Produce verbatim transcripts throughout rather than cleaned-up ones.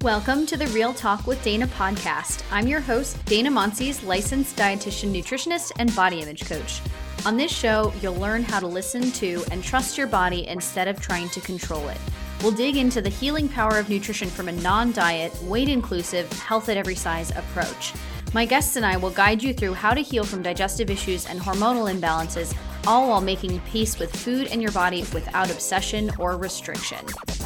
Welcome to the Real Talk with Dana podcast. I'm your host, Dana Monsees, licensed dietitian, nutritionist, and body image coach. On this show, you'll learn how to listen to and trust your body instead of trying to control it. We'll dig into the healing power of nutrition from a non-diet, weight-inclusive, health at every size approach. My guests and I will guide you through how to heal from digestive issues and hormonal imbalances, all while making peace with food and your body without obsession or restriction.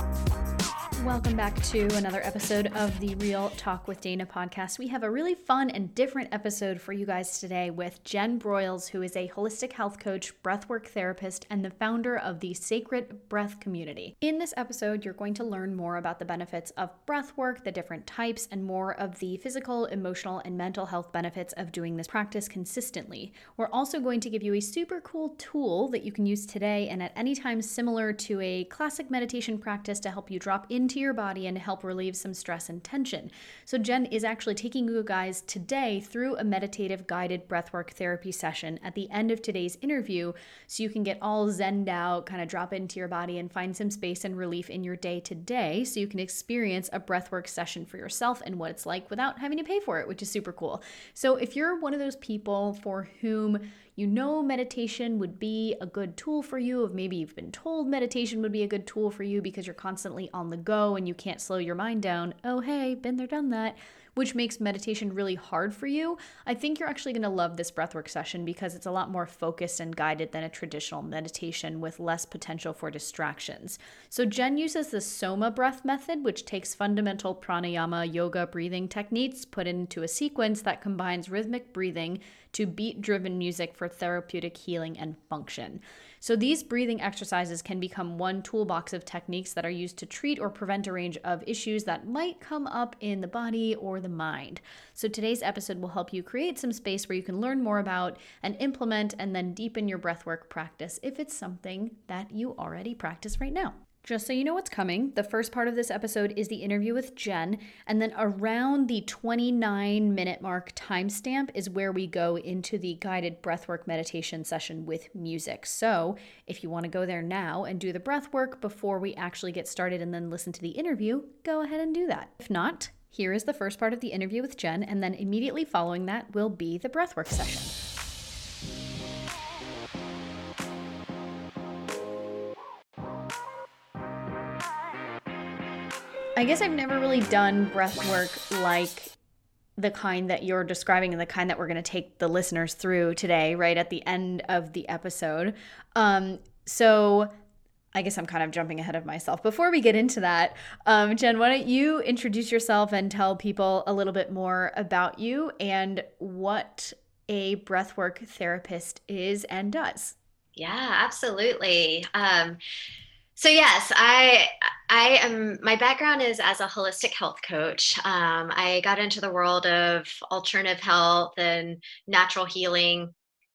Welcome back to another episode of the Real Talk with Dana podcast. We have a really fun and different episode for you guys today with Jen Broyles, who is a holistic health coach, breathwork therapist, and the founder of the Sacred Breath Community. In this episode, you're going to learn more about the benefits of breathwork, the different types, and more of the physical, emotional, and mental health benefits of doing this practice consistently. We're also going to give you a super cool tool that you can use today and at any time similar to a classic meditation practice to help you drop into your body and help relieve some stress and tension. So Jen is actually taking you guys today through a meditative guided breathwork therapy session at the end of today's interview, so you can get all zenned out, kind of drop into your body and find some space and relief in your day to day, so you can experience a breathwork session for yourself and what it's like without having to pay for it, which is super cool. So if you're one of those people for whom you know meditation would be a good tool for you, if maybe you've been told meditation would be a good tool for you because you're constantly on the go and you can't slow your mind down, oh hey, been there, done that, which makes meditation really hard for you, I think you're actually going to love this breathwork session because it's a lot more focused and guided than a traditional meditation with less potential for distractions. So Jen uses the Soma breath method, which takes fundamental pranayama yoga breathing techniques put into a sequence that combines rhythmic breathing to beat-driven music for therapeutic healing and function. So these breathing exercises can become one toolbox of techniques that are used to treat or prevent a range of issues that might come up in the body or the mind. So today's episode will help you create some space where you can learn more about and implement and then deepen your breathwork practice if it's something that you already practice right now. Just so you know what's coming, the first part of this episode is the interview with Jen, and then around the twenty-nine minute mark timestamp is where we go into the guided breathwork meditation session with music. So if you want to go there now and do the breathwork before we actually get started and then listen to the interview, go ahead and do that. If not, here is the first part of the interview with Jen, and then immediately following that will be the breathwork session. I guess I've never really done breath work like the kind that you're describing and the kind that we're going to take the listeners through today, right at the end of the episode. Um, so I guess I'm kind of jumping ahead of myself. Before we get into that, um, Jen, why don't you introduce yourself and tell people a little bit more about you and what a breathwork therapist is and does? Yeah, absolutely. Um, So yes, I I am. My background is as a holistic health coach. Um, I got into the world of alternative health and natural healing.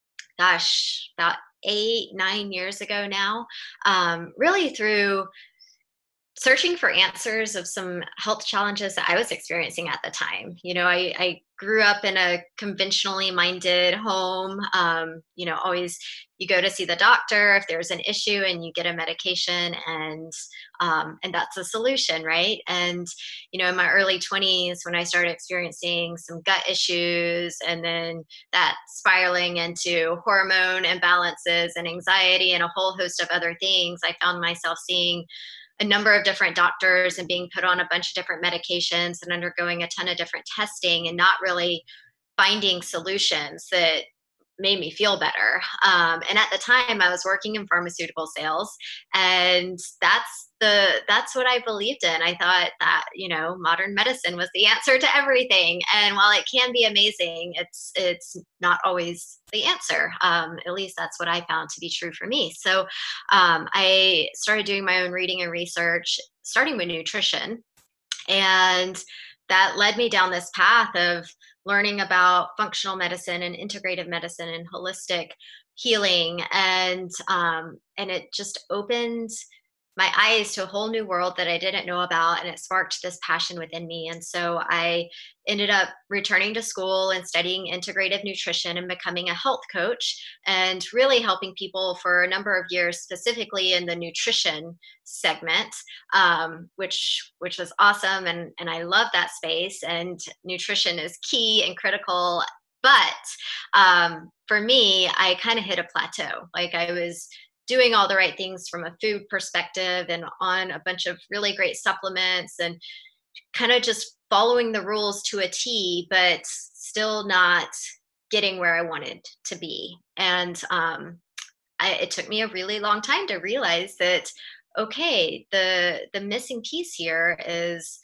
Gosh, about eight nine years ago now. Um, really through searching for answers of some health challenges that I was experiencing at the time. You know, I, I grew up in a conventionally minded home. Um, you know, always you go to see the doctor if there's an issue and you get a medication and um, and that's a solution, right? And you know, in my early twenties, when I started experiencing some gut issues and then that spiraling into hormone imbalances and anxiety and a whole host of other things, I found myself seeing a number of different doctors and being put on a bunch of different medications and undergoing a ton of different testing and not really finding solutions that made me feel better. Um, and at the time I was working in pharmaceutical sales, and that's the, that's what I believed in. I thought that, you know, modern medicine was the answer to everything. And while it can be amazing, it's, it's not always the answer. Um, at least that's what I found to be true for me. So um, I started doing my own reading and research, starting with nutrition. And that led me down this path of learning about functional medicine and integrative medicine and holistic healing. And, um, and it just opened my eyes to a whole new world that I didn't know about, and it sparked this passion within me. And so I ended up returning to school and studying integrative nutrition and becoming a health coach and really helping people for a number of years, specifically in the nutrition segment, um, which which was awesome, and and I love that space. And nutrition is key and critical. But um, for me, I kind of hit a plateau. Like I was doing all the right things from a food perspective and on a bunch of really great supplements and kind of just following the rules to a T, but still not getting where I wanted to be. And um, I, it took me a really long time to realize that, okay, the the missing piece here is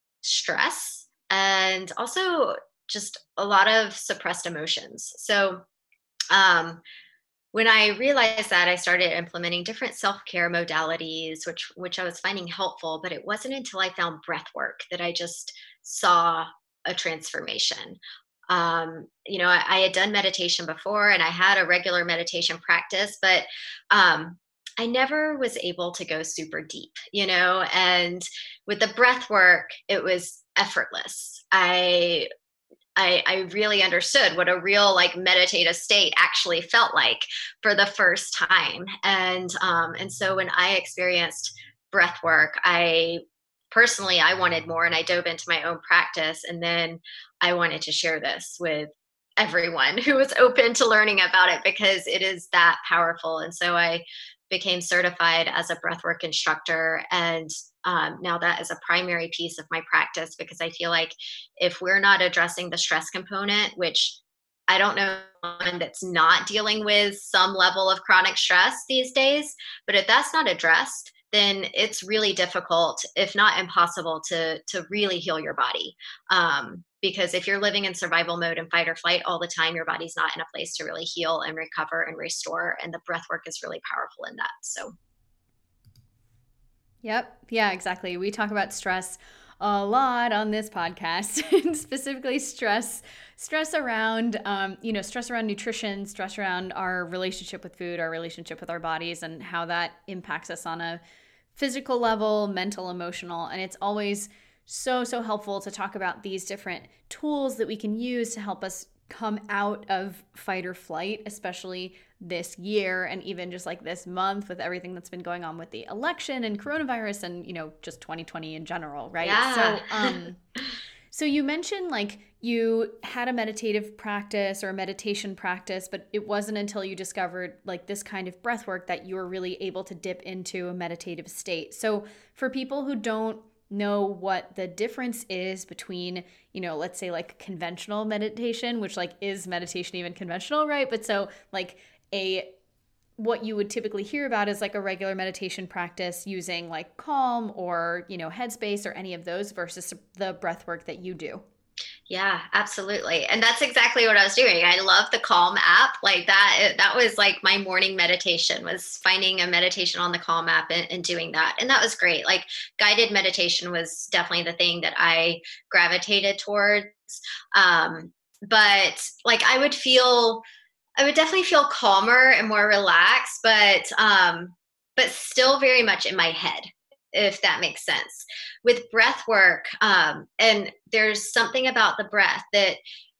stress and also just a lot of suppressed emotions. So um, when I realized that, I started implementing different self-care modalities, which which I was finding helpful. But it wasn't until I found breath work that I just saw a transformation. Um, you know, I, I had done meditation before, and I had a regular meditation practice, but um, I never was able to go super deep. You know, and with the breath work, it was effortless. I I, I really understood what a real like meditative state actually felt like for the first time. And um, and so when I experienced breath work, I personally I wanted more, and I dove into my own practice. And then I wanted to share this with everyone who was open to learning about it because it is that powerful. And so I became certified as a breathwork instructor, and um, now that is a primary piece of my practice because I feel like if we're not addressing the stress component, which I don't know one that's not dealing with some level of chronic stress these days, but if that's not addressed, then it's really difficult, if not impossible, to to really heal your body. Um, because if you're living in survival mode and fight or flight all the time, your body's not in a place to really heal and recover and restore. And the breath work is really powerful in that. So Yep. Yeah, exactly. We talk about stress a lot on this podcast, and specifically stress, stress around, um, you know, stress around nutrition, stress around our relationship with food, our relationship with our bodies, and how that impacts us on a physical level, mental, emotional. And it's always so, so helpful to talk about these different tools that we can use to help us come out of fight or flight, especially this year and even just like this month with everything that's been going on with the election and coronavirus and, you know, just twenty twenty in general, right? yeah. So, um, so you mentioned like you had a meditative practice or a meditation practice, but it wasn't until you discovered like this kind of breath work that you were really able to dip into a meditative state. So for people who don't know what the difference is between, you know, let's say like conventional meditation, which like is meditation even conventional, right? But so like a what you would typically hear about is like a regular meditation practice using like Calm or, you know, Headspace or any of those versus the breath work that you do. Yeah, absolutely. And that's exactly what I was doing. I love the Calm app. Like that, that was like my morning meditation, was finding a meditation on the Calm app and, and doing that. And that was great. Like guided meditation was definitely the thing that I gravitated towards. Um, but like I would feel, I would definitely feel calmer and more relaxed, but, um, but still very much in my head, if that makes sense. With breath work, um, and there's something about the breath that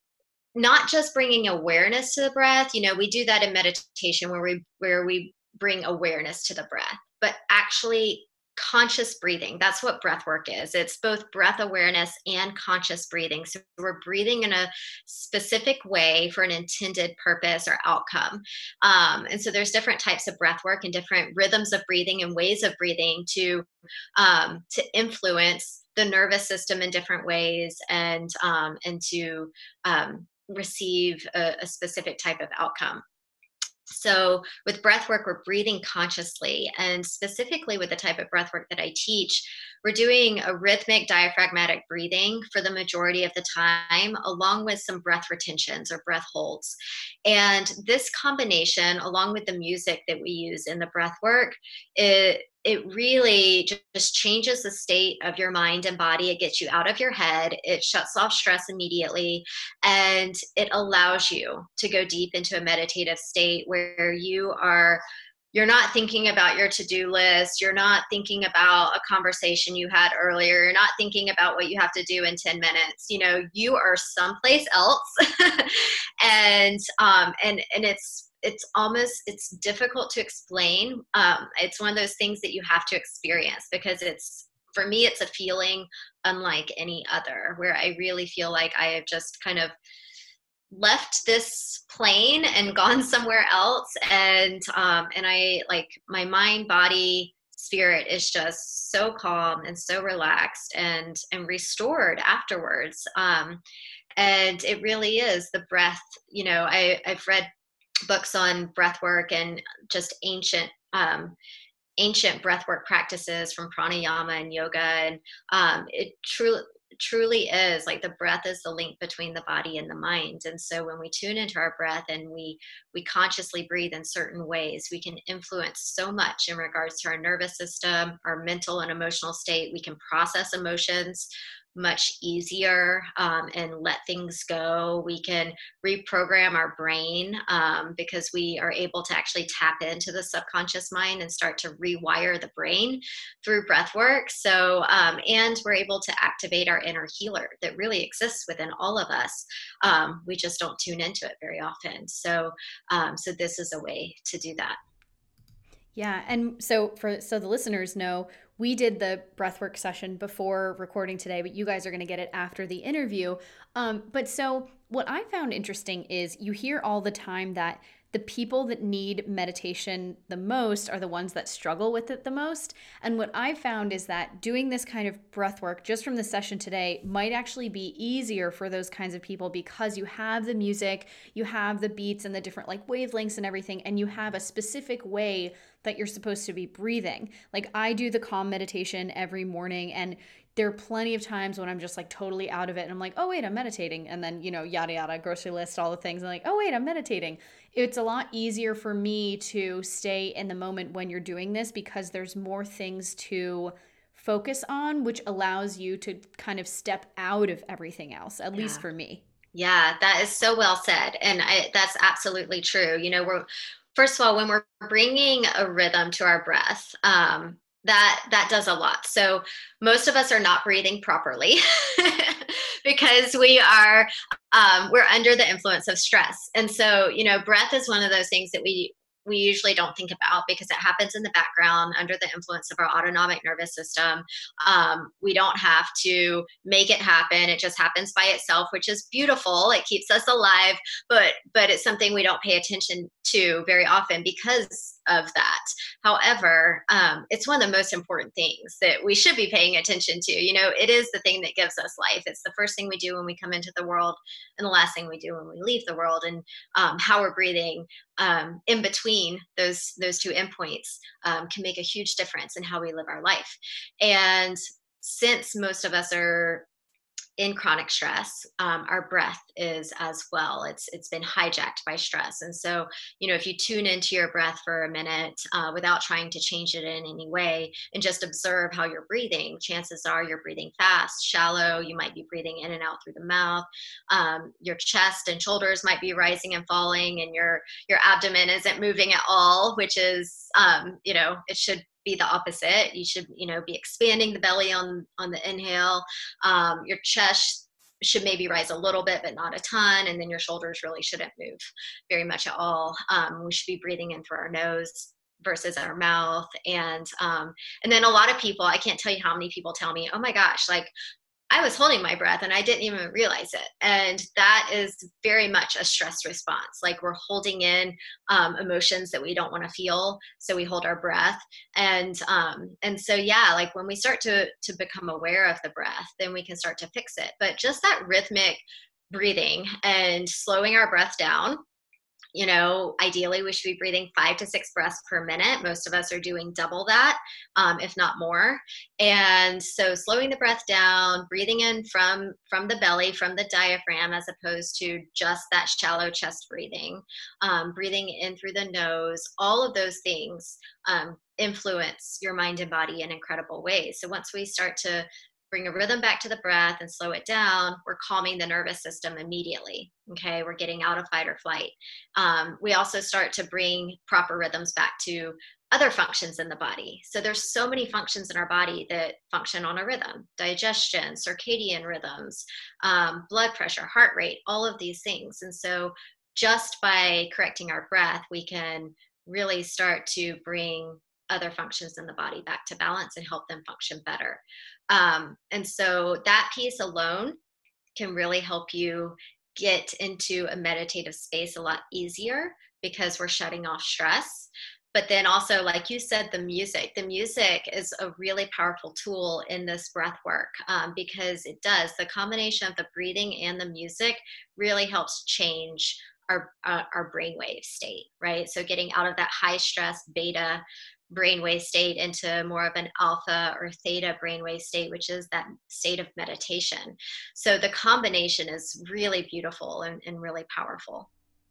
not just bringing awareness to the breath, you know, we do that in meditation where we where we bring awareness to the breath, but actually conscious breathing. That's what breath work is. It's both breath awareness and conscious breathing. So we're breathing in a specific way for an intended purpose or outcome. Um, and so there's different types of breath work and different rhythms of breathing and ways of breathing to um, to influence the nervous system in different ways and um, and to um, receive a, a specific type of outcome. So with breath work, we're breathing consciously. And specifically with the type of breath work that I teach, we're doing a rhythmic diaphragmatic breathing for the majority of the time, along with some breath retentions or breath holds. And this combination, along with the music that we use in the breath work, it it really just changes the state of your mind and body. It gets you out of your head. It shuts off stress immediately. And it allows you to go deep into a meditative state where you are you're not thinking about your to-do list. You're not thinking about a conversation you had earlier. You're not thinking about what you have to do in ten minutes. You know, you are someplace else. and, um, and, and it's, it's almost, it's difficult to explain. Um, it's one of those things that you have to experience, because it's, for me, it's a feeling unlike any other, where I really feel like I have just kind of left this plane and gone somewhere else. And, um, and I like my mind, body, spirit is just so calm and so relaxed and, and restored afterwards. Um, and it really is the breath. You know, I, I've read books on breath work and just ancient, um, ancient breathwork practices from pranayama and yoga. And um, it truly, truly is like the breath is the link between the body and the mind. And so when we tune into our breath and we, we consciously breathe in certain ways, we can influence so much in regards to our nervous system, our mental and emotional state. We can process emotions much easier um, and let things go. We can reprogram our brain um, because we are able to actually tap into the subconscious mind and start to rewire the brain through breath work. So, um, and we're able to activate our inner healer that really exists within all of us. Um, we just don't tune into it very often. So, um, so this is a way to do that. Yeah, and so for so the listeners know, we did the breathwork session before recording today, but you guys are going to get it after the interview. Um, but so what I found interesting is you hear all the time that the people that need meditation the most are the ones that struggle with it the most. And what I found is that doing this kind of breath work just from the session today might actually be easier for those kinds of people, because you have the music, you have the beats and the different like wavelengths and everything, and you have a specific way that you're supposed to be breathing. Like I do the calm meditation every morning, and there are plenty of times when I'm just like totally out of it and I'm like, oh wait, I'm meditating. And then, you know, yada, yada, grocery list, all the things. I'm like, oh wait, I'm meditating. It's a lot easier for me to stay in the moment when you're doing this, because there's more things to focus on, which allows you to kind of step out of everything else, at Yeah. least for me. Yeah, that is so well said. And I, that's absolutely true. You know, we're, first of all, when we're bringing a rhythm to our breath, um, that that does a lot. So most of us are not breathing properly because we are um, we're under the influence of stress. And so, you know, breath is one of those things that we we usually don't think about because it happens in the background under the influence of our autonomic nervous system. Um, we don't have to make it happen. It just happens by itself, which is beautiful. It keeps us alive, but but it's something we don't pay attention to very often because of that. However, um, it's one of the most important things that we should be paying attention to. You know, it is the thing that gives us life. It's the first thing we do when we come into the world and the last thing we do when we leave the world. And um, how we're breathing um, in between those those two endpoints um, can make a huge difference in how we live our life. And since most of us are in chronic stress, um, our breath is as well. It's it's been hijacked by stress. And so, you know, if you tune into your breath for a minute uh, without trying to change it in any way and just observe how you're breathing, chances are you're breathing fast, shallow. You might be breathing in and out through the mouth. Um, your chest and shoulders might be rising and falling, and your your abdomen isn't moving at all, which is, um, you know, it should be the opposite. You should, you know, be expanding the belly on on the inhale. Um, your chest should maybe rise a little bit, but not a ton. And then your shoulders really shouldn't move very much at all. Um, we should be breathing in through our nose versus our mouth. And um, and then a lot of people, I can't tell you how many people tell me, oh my gosh, like I was holding my breath and I didn't even realize it. And that is very much a stress response. Like we're holding in um, emotions that we don't want to feel. So we hold our breath. And, um, and so, yeah, like when we start to, to become aware of the breath, then we can start to fix it. But just that rhythmic breathing and slowing our breath down. You know, ideally we should be breathing five to six breaths per minute. Most of us are doing double that, um, if not more. And so slowing the breath down, breathing in from, from the belly, from the diaphragm, as opposed to just that shallow chest breathing, um, breathing in through the nose, all of those things um, influence your mind and body in incredible ways. So once we start to bring a rhythm back to the breath and slow it down, we're calming the nervous system immediately. Okay, we're getting out of fight or flight. Um, we also start to bring proper rhythms back to other functions in the body. So there's so many functions in our body that function on a rhythm: digestion, circadian rhythms, um, blood pressure, heart rate, all of these things. And so just by correcting our breath, we can really start to bring other functions in the body back to balance and help them function better. Um, and so that piece alone can really help you get into a meditative space a lot easier because we're shutting off stress. But then also, like you said, the music. The music is a really powerful tool in this breath work um, because it does. The combination of the breathing and the music really helps change our, uh, our brainwave state, right? So getting out of that high stress beta brainwave state into more of an alpha or theta brainwave state, which is that state of meditation. So the combination is really beautiful and, and really powerful.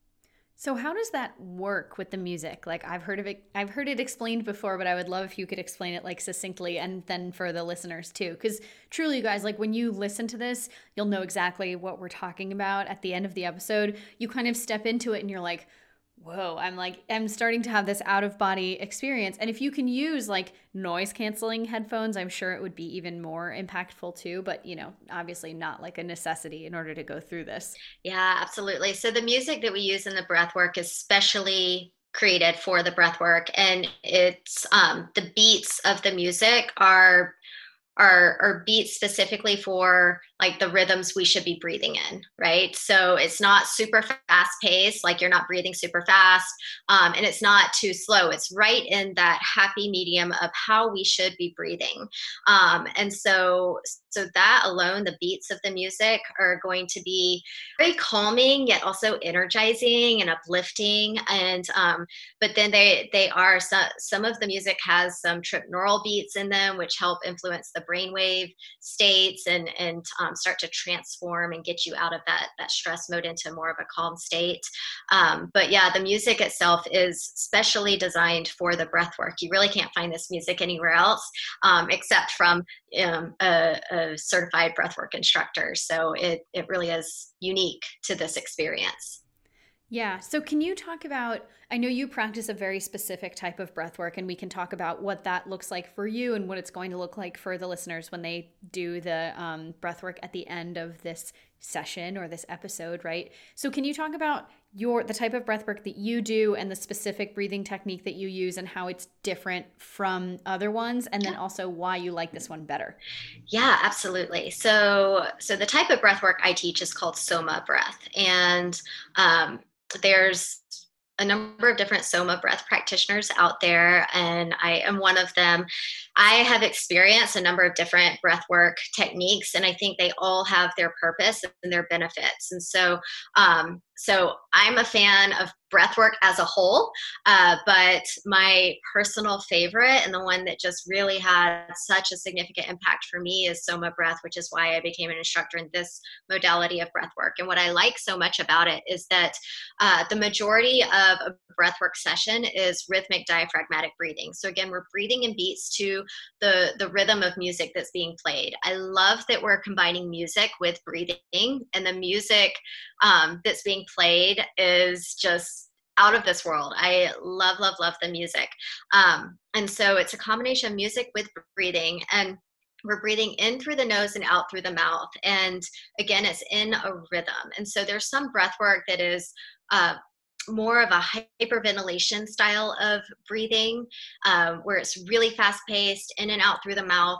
So how does that work with the music? Like I've heard of it, I've heard it explained before, but I would love if you could explain it like succinctly and then for the listeners too. Because truly, you guys, like when you listen to this, you'll know exactly what we're talking about at the end of the episode. You kind of step into it and you're like, whoa, I'm like, I'm starting to have this out of body experience. And if you can use like noise canceling headphones, I'm sure it would be even more impactful too. But, you know, obviously not like a necessity in order to go through this. Yeah, absolutely. So the music that we use in the breath work is specially created for the breath work. And it's um, the beats of the music are are are beats specifically for like the rhythms we should be breathing in, right? So it's not super fast paced, like you're not breathing super fast, um, and it's not too slow. It's right in that happy medium of how we should be breathing. Um, and so so that alone, the beats of the music are going to be very calming yet also energizing and uplifting. And um, but then they they are some some of the music has some tripneural beats in them, which help influence the brainwave states and and um, start to transform and get you out of that that stress mode into more of a calm state. Um, but yeah, the music itself is specially designed for the breath work. You really can't find this music anywhere else um, except from um, a, a certified breathwork instructor. So it it really is unique to this experience. Yeah. So can you talk about, I know you practice a very specific type of breath work, and we can talk about what that looks like for you and what it's going to look like for the listeners when they do the um, breath work at the end of this session or this episode, right? So can you talk about your the type of breath work that you do and the specific breathing technique that you use and how it's different from other ones, and then also why you like this one better? Yeah, absolutely. So so the type of breath work I teach is called Soma breath. And um, there's a number of different Soma breath practitioners out there, and I am one of them. I have experienced a number of different breath work techniques, and I think they all have their purpose and their benefits. And so, um, so I'm a fan of breath work as a whole, uh, but my personal favorite and the one that just really had such a significant impact for me is Soma breath, which is why I became an instructor in this modality of breath work. And what I like so much about it is that uh, the majority of a breath work session is rhythmic diaphragmatic breathing. So again, we're breathing in beats to the, the rhythm of music that's being played. I love that we're combining music with breathing, and the music um, that's being played is just out of this world. I love, love, love the music. Um, and so it's a combination of music with breathing, and we're breathing in through the nose and out through the mouth. And again, it's in a rhythm. And so there's some breath work that is uh, more of a hyperventilation style of breathing, um, where it's really fast paced, in and out through the mouth.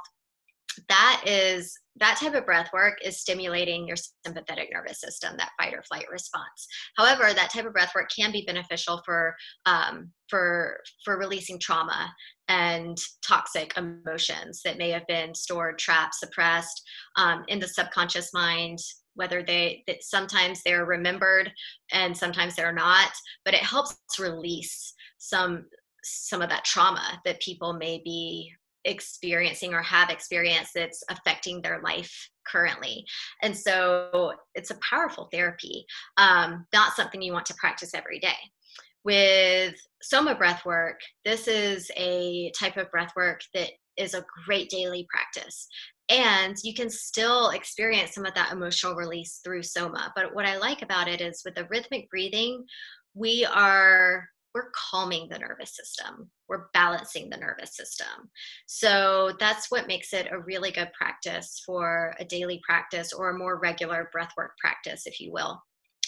That is that type of breath work is stimulating your sympathetic nervous system, that fight or flight response. However, that type of breath work can be beneficial for um, for for releasing trauma and toxic emotions that may have been stored, trapped, suppressed um, in the subconscious mind. Whether they that sometimes they're remembered and sometimes they're not, but it helps release some some of that trauma that people may be experiencing or have experienced that's affecting their life currently. And so it's a powerful therapy, um, not something you want to practice every day. With Soma breath work, this is a type of breath work that is a great daily practice. And you can still experience some of that emotional release through soma. But what I like about it is with the rhythmic breathing, we are we're calming the nervous system. We're balancing the nervous system. So that's what makes it a really good practice for a daily practice or a more regular breathwork practice, if you will.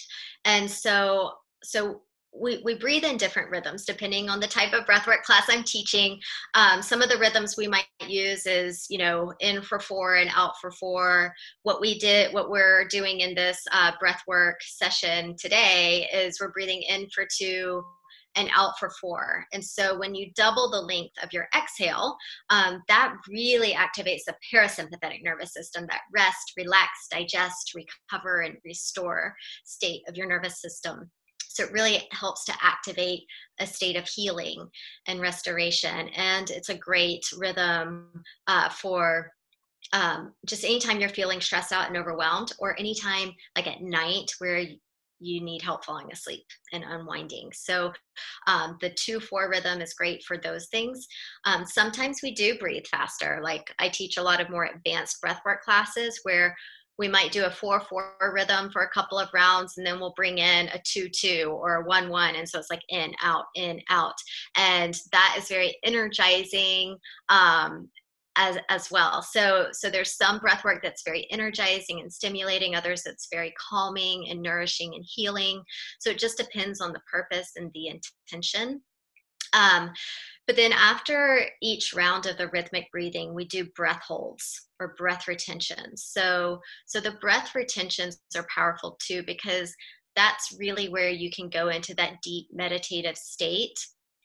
And so so we, we breathe in different rhythms depending on the type of breathwork class I'm teaching. Um, some of the rhythms we might use is, you know, in for four and out for four. What we did, what we're doing in this uh, breathwork session today is we're breathing in for two and out for four. And so when you double the length of your exhale, um, that really activates the parasympathetic nervous system, that rest, relax, digest, recover, and restore state of your nervous system. So it really helps to activate a state of healing and restoration. And it's a great rhythm uh, for um, just anytime you're feeling stressed out and overwhelmed, or anytime like at night where you need help falling asleep and unwinding. So um, the two four rhythm is great for those things. Um, sometimes we do breathe faster. Like I teach a lot of more advanced breathwork classes where we might do a four four rhythm for a couple of rounds, and then we'll bring in a two two or a one one. And so it's like in, out, in, out. And that is very energizing. Um, As, as well. So, so there's some breath work that's very energizing and stimulating, others that's very calming and nourishing and healing. So it just depends on the purpose and the intention. Um, but then after each round of the rhythmic breathing, we do breath holds or breath retentions. So, so the breath retentions are powerful too, because that's really where you can go into that deep meditative state.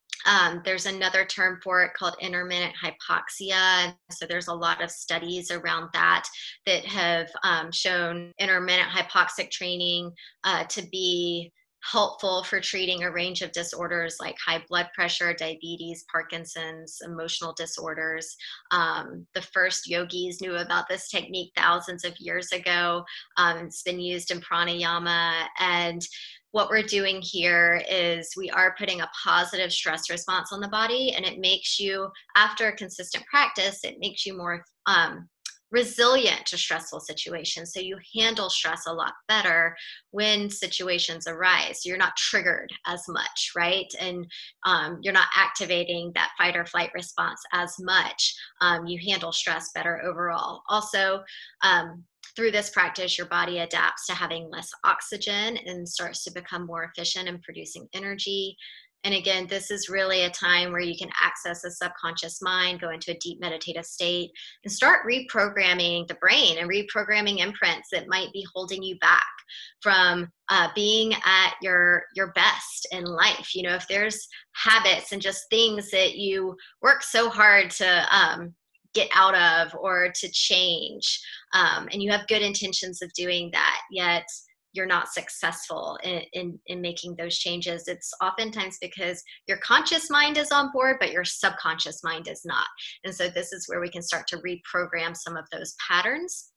Um, there's another term for it called intermittent hypoxia. So there's a lot of studies around that that have um, shown intermittent hypoxic training uh, to be helpful for treating a range of disorders like high blood pressure, diabetes, Parkinson's, emotional disorders. Um, the first yogis knew about this technique thousands of years ago. Um, it's been used in pranayama, and what we're doing here is we are putting a positive stress response on the body, and it makes you, after a consistent practice, it makes you more um, resilient to stressful situations. So you handle stress a lot better when situations arise. You're not triggered as much, right? And um, you're not activating that fight or flight response as much. Um, you handle stress better overall. Also, um, through this practice, your body adapts to having less oxygen and starts to become more efficient in producing energy. And again, this is really a time where you can access a subconscious mind, go into a deep meditative state, and start reprogramming the brain and reprogramming imprints that might be holding you back from uh, being at your your best in life. You know, if there's habits and just things that you work so hard to um, get out of or to change, um, and you have good intentions of doing that, yet you're not successful in, in, in making those changes, it's oftentimes because your conscious mind is on board, but your subconscious mind is not. And so this is where we can start to reprogram some of those patterns.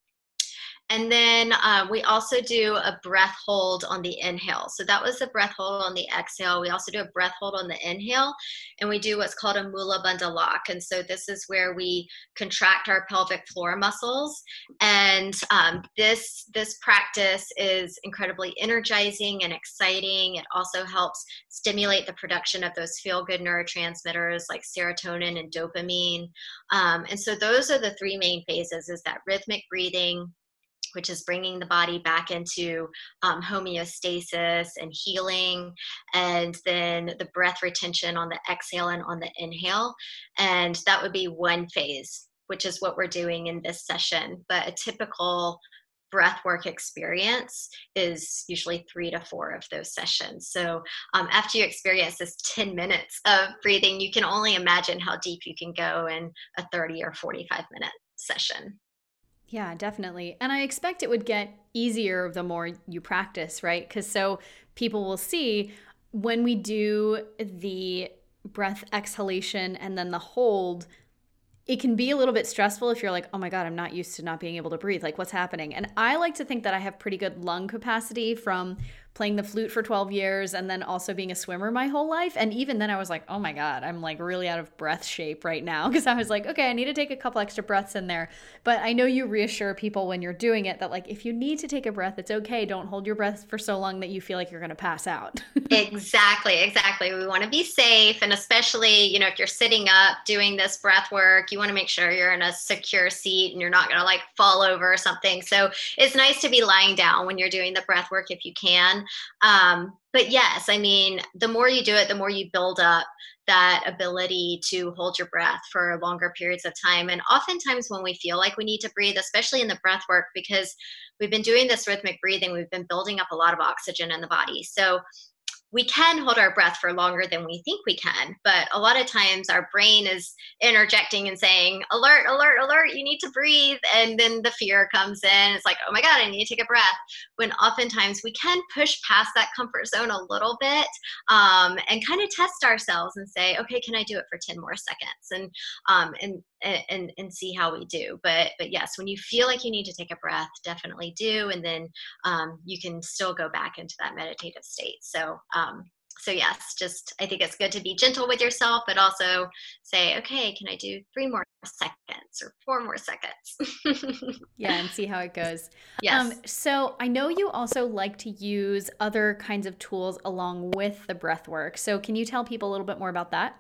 And then uh, we also do a breath hold on the inhale. So that was a breath hold on the exhale. We also do a breath hold on the inhale, and we do what's called a Mula Bandha lock. And so this is where we contract our pelvic floor muscles. And um, this, this practice is incredibly energizing and exciting. It also helps stimulate the production of those feel-good neurotransmitters like serotonin and dopamine. Um, and so those are the three main phases, is that rhythmic breathing, which is bringing the body back into um, homeostasis and healing, and then the breath retention on the exhale and on the inhale. And that would be one phase, which is what we're doing in this session. But a typical breathwork experience is usually three to four of those sessions. So um, after you experience this ten minutes of breathing, you can only imagine how deep you can go in a thirty or forty-five minute session. Yeah, definitely. And I expect it would get easier the more you practice, right? Because so people will see when we do the breath exhalation and then the hold, it can be a little bit stressful if you're like, oh my God, I'm not used to not being able to breathe. Like, what's happening? And I like to think that I have pretty good lung capacity from playing the flute for twelve years and then also being a swimmer my whole life. And even then I was like, oh my God, I'm like really out of breath shape right now. Because I was like, okay, I need to take a couple extra breaths in there. But I know you reassure people when you're doing it that like, if you need to take a breath, it's okay. Don't hold your breath for so long that you feel like you're going to pass out. Exactly, exactly. We want to be safe. And especially, you know, if you're sitting up doing this breath work, you want to make sure you're in a secure seat and you're not going to like fall over or something. So it's nice to be lying down when you're doing the breath work if you can. Um, but yes, I mean, the more you do it, the more you build up that ability to hold your breath for longer periods of time. And oftentimes when we feel like we need to breathe, especially in the breath work, because we've been doing this rhythmic breathing, we've been building up a lot of oxygen in the body. So we can hold our breath for longer than we think we can, but a lot of times our brain is interjecting and saying, alert, alert, alert, you need to breathe. And then the fear comes in. It's like, oh my God, I need to take a breath. When oftentimes we can push past that comfort zone a little bit um, and kind of test ourselves and say, okay, can I do it for ten more seconds? And, um, and, and, and see how we do. But, but yes, when you feel like you need to take a breath, definitely do. And then um, you can still go back into that meditative state. So, um, so yes, just, I think it's good to be gentle with yourself, but also say, okay, can I do three more seconds or four more seconds? Yeah. And see how it goes. Yes. Um, so I know you also like to use other kinds of tools along with the breath work. So can you tell people a little bit more about that?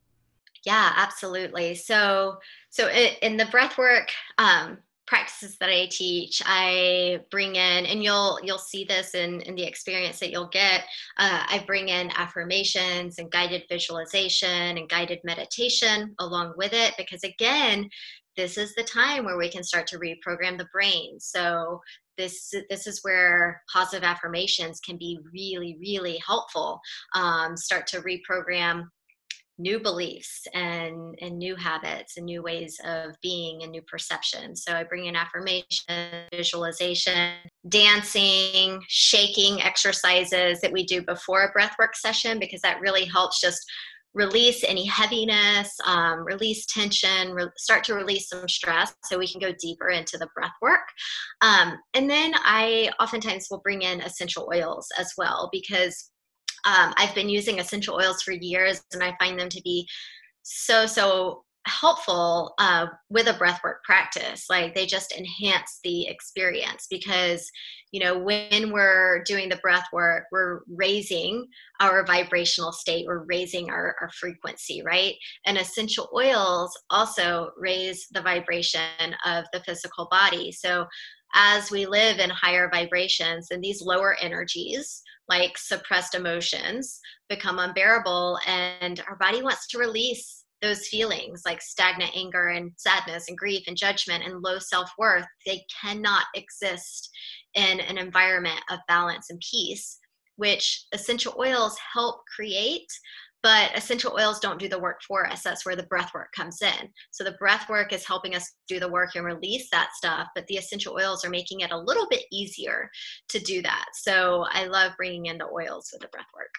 Yeah, absolutely. So, so in, in the breath work, um, practices that I teach, I bring in, and you'll you'll see this in, in the experience that you'll get. Uh, I bring in affirmations and guided visualization and guided meditation along with it, because again, this is the time where we can start to reprogram the brain. So this this is where positive affirmations can be really, really helpful. Um, start to reprogram new beliefs and, and new habits and new ways of being and new perceptions. So I bring in affirmation, visualization, dancing, shaking exercises that we do before a breathwork session, because that really helps just release any heaviness, um, release tension, re- start to release some stress so we can go deeper into the breath work. Um, and then I oftentimes will bring in essential oils as well, because Um, I've been using essential oils for years, and I find them to be so, so helpful uh, with a breathwork practice. Like they just enhance the experience, because, you know, when we're doing the breath work, we're raising our vibrational state, we're raising our, our frequency, right? And essential oils also raise the vibration of the physical body. So as we live in higher vibrations, and these lower energies, like suppressed emotions, become unbearable, and our body wants to release those feelings like stagnant anger and sadness and grief and judgment and low self-worth. They cannot exist in an environment of balance and peace, which essential oils help create. But essential oils don't do the work for us. That's where the breath work comes in. So the breath work is helping us do the work and release that stuff, but the essential oils are making it a little bit easier to do that. So I love bringing in the oils with the breath work.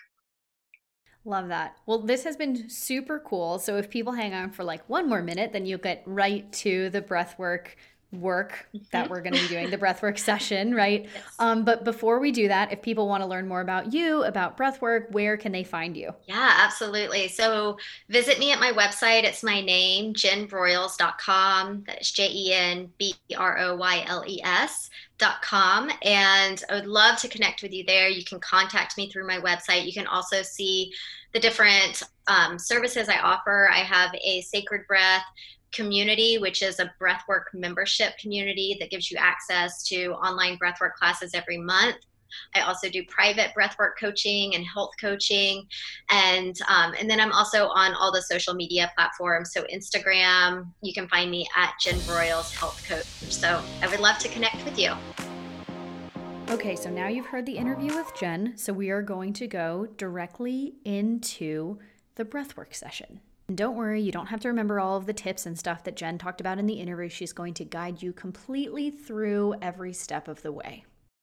Love that. Well, this has been super cool. So if people hang on for like one more minute, then you'll get right to the breath work work that we're going to be doing, the breathwork session, right? Yes. Um, but before we do that, if people want to learn more about you, about breathwork, where can they find you? Yeah, absolutely. So visit me at my website. It's my name, jen broyles dot com. That's J E N B R O Y L E S dot com. And I would love to connect with you there. You can contact me through my website. You can also see the different um, services I offer. I have a Sacred Breath community, which is a breathwork membership community that gives you access to online breathwork classes every month. I also do private breathwork coaching and health coaching. And, um, and then I'm also on all the social media platforms. So Instagram, you can find me at Jen Broyles Health Coach. So I would love to connect with you. Okay, so now you've heard the interview with Jen. So we are going to go directly into the breathwork session. And don't worry, you don't have to remember all of the tips and stuff that Jen talked about in the interview. She's going to guide you completely through every step of the way.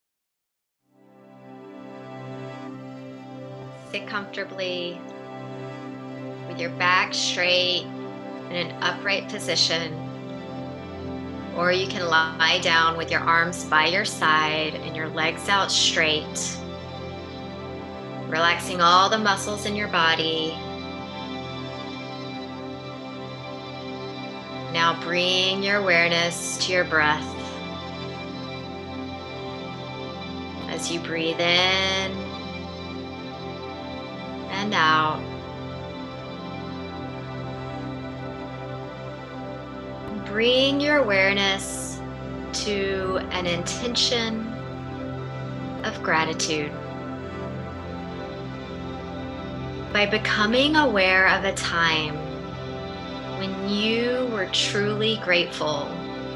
Sit comfortably with your back straight in an upright position, or you can lie down with your arms by your side and your legs out straight. relaxing all the muscles in your body. Now bring your awareness to your breath. As you breathe in and out, bring your awareness to an intention of gratitude. By becoming aware of a time when you were truly grateful,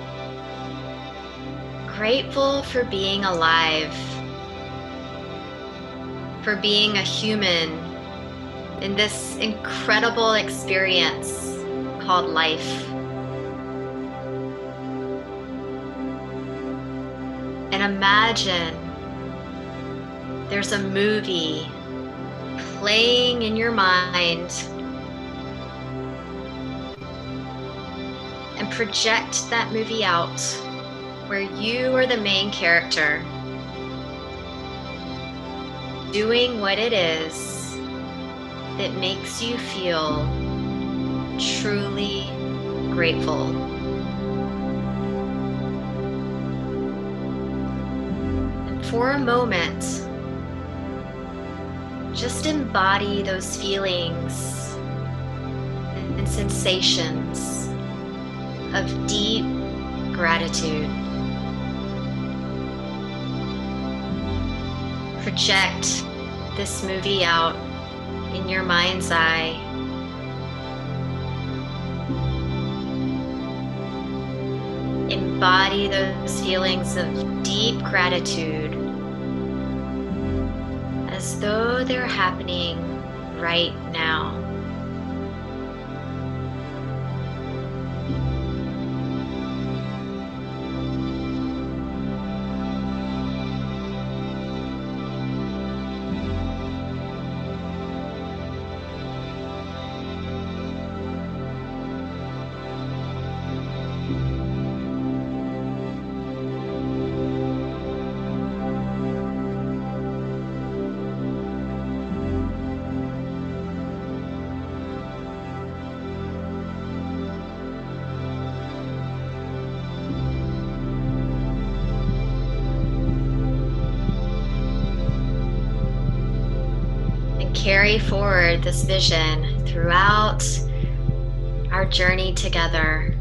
grateful for being alive, for being a human in this incredible experience called life. And imagine there's a movie playing in your mind, and project that movie out where you are the main character, doing what it is that makes you feel truly grateful. And for a moment, just embody those feelings and sensations of deep gratitude. Project this movie out in your mind's eye. Embody those feelings of deep gratitude as though they're happening right now. Carry forward this vision throughout our journey together.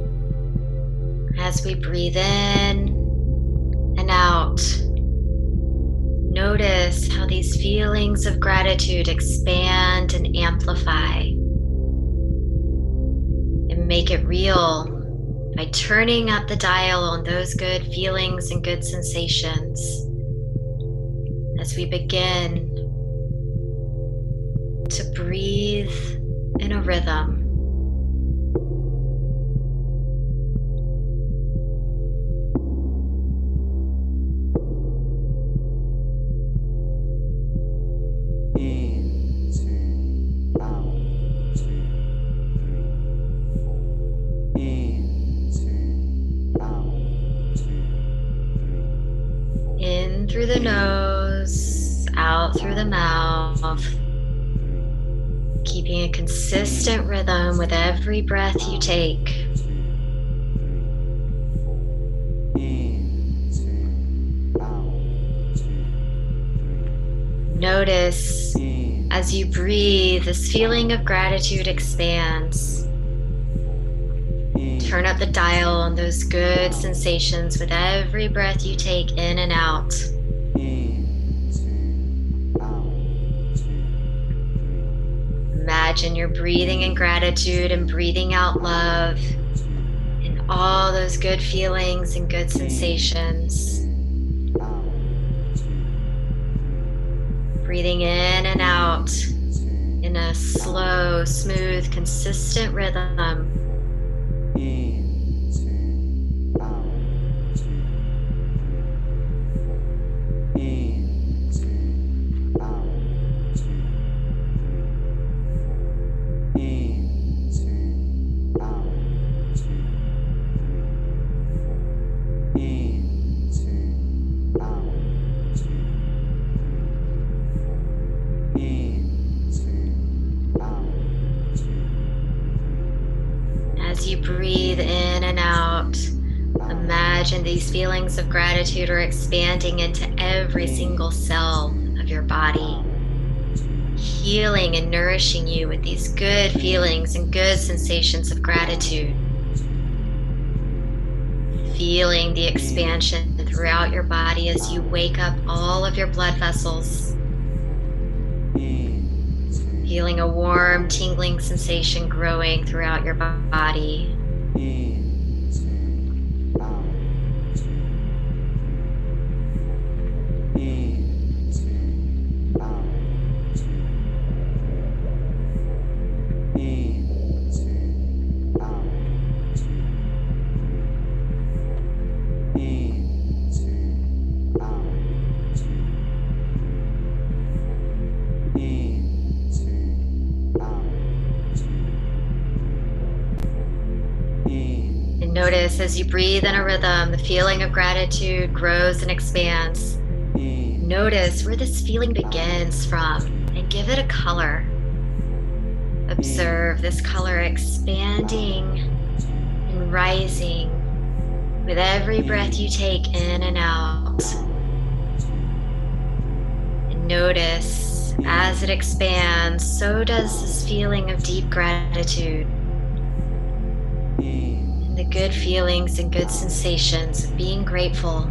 As we breathe in and out, notice how these feelings of gratitude expand and amplify. And make it real by turning up the dial on those good feelings and good sensations as we begin to breathe in a rhythm. In, two, out, two, three, four. In, two, out, two, three, four. In through the nose, out through the mouth. Keeping a consistent rhythm with every breath you take. Notice as you breathe, this feeling of gratitude expands. Turn up the dial on those good sensations with every breath you take in and out. Imagine you're breathing in gratitude and breathing out love and all those good feelings and good sensations. Breathing in and out in a slow, smooth, consistent rhythm. breathe in and out, imagine these feelings of gratitude are expanding into every single cell of your body, healing and nourishing you with these good feelings and good sensations of gratitude. Feeling the expansion throughout your body as you wake up all of your blood vessels. Feeling a warm, tingling sensation growing throughout your body. Notice as you breathe in a rhythm, the feeling of gratitude grows and expands. Notice where this feeling begins from and give it a color. Observe this color expanding and rising with every breath you take in and out. And notice as it expands, so does this feeling of deep gratitude. The good feelings and good sensations of being grateful.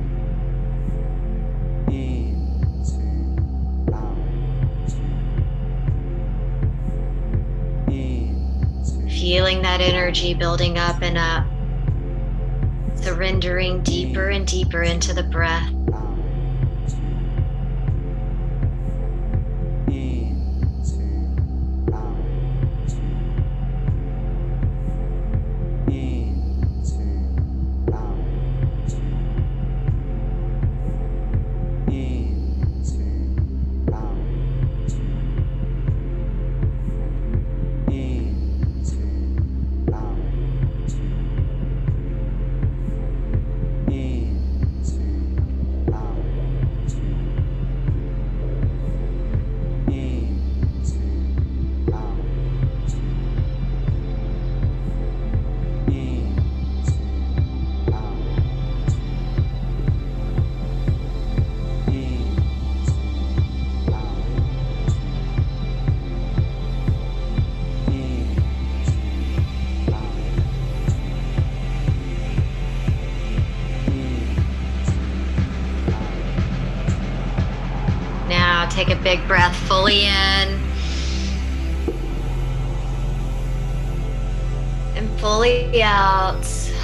Feeling that energy building up and up, surrendering deeper and deeper into the breath. Take a big breath fully in and fully out.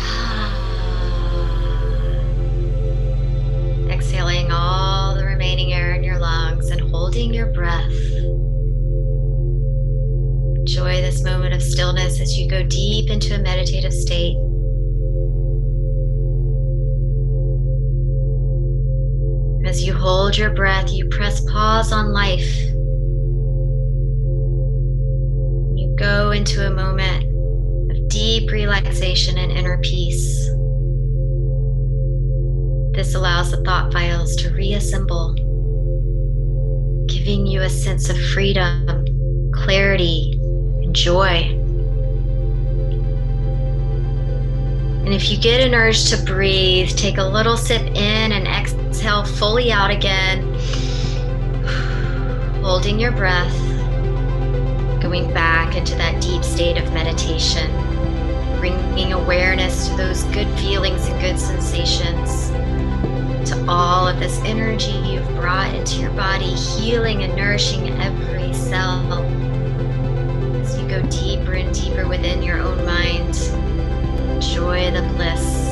Exhaling all the remaining air in your lungs and holding your breath. Enjoy this moment of stillness as you go deep into a meditative state. As you hold your breath, you press pause on life. You go into a moment of deep relaxation and inner peace. This allows the thought files to reassemble, giving you a sense of freedom, clarity, and joy. And if you get an urge to breathe, take a little sip in and exhale fully out again, holding your breath, going back into that deep state of meditation, bringing awareness to those good feelings and good sensations, to all of this energy you've brought into your body, healing and nourishing every cell. As you go deeper and deeper within your own mind, enjoy the bliss.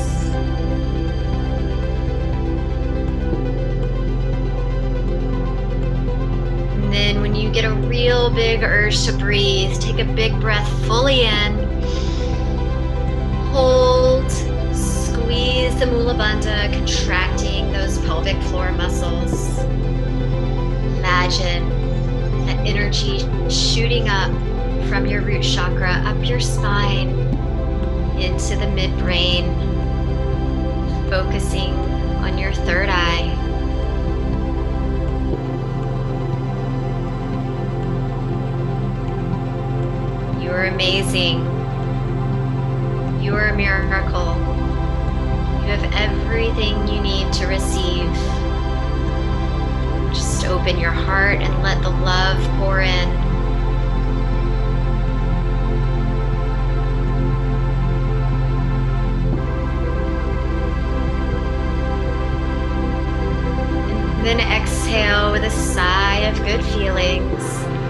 And then when you get a real big urge to breathe, take a big breath fully in. Hold, squeeze the Mula Bandha, contracting those pelvic floor muscles. Imagine that energy shooting up from your root chakra, up your spine, into the midbrain, focusing on your third eye. You are amazing. You are a miracle. You have everything you need to receive. Just open your heart and let the love pour in. And then exhale with a sigh of good feelings.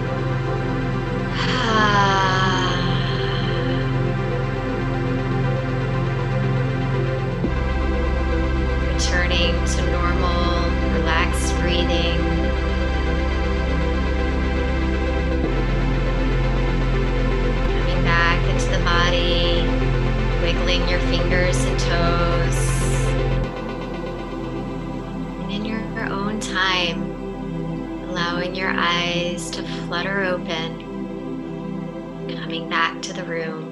Returning to normal, relaxed breathing. Coming back into the body, wiggling your fingers and toes. And in your own time, allowing your eyes to flutter open, coming back to the room.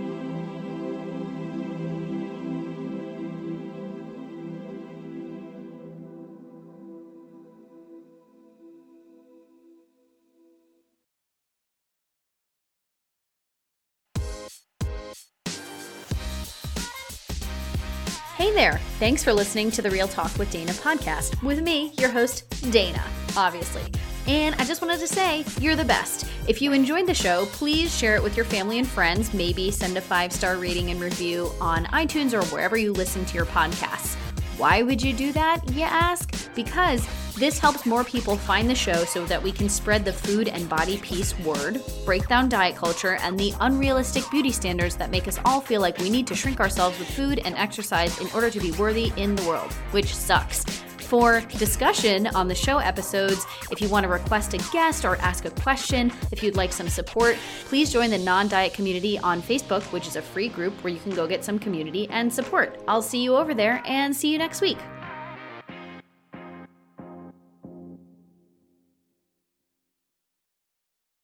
Hey there! Thanks for listening to the Real Talk with Dana podcast with me, your host, Dana, obviously. And I just wanted to say, you're the best. If you enjoyed the show, please share it with your family and friends. Maybe send a five-star rating and review on iTunes or wherever you listen to your podcasts. Why would you do that, you ask? Because this helps more people find the show so that we can spread the food and body peace word, break down diet culture, and the unrealistic beauty standards that make us all feel like we need to shrink ourselves with food and exercise in order to be worthy in the world, which sucks. For discussion on the show episodes, if you want to request a guest or ask a question, if you'd like some support, please join the Non-Diet Community on Facebook, which is a free group where you can go get some community and support. I'll see you over there and see you next week.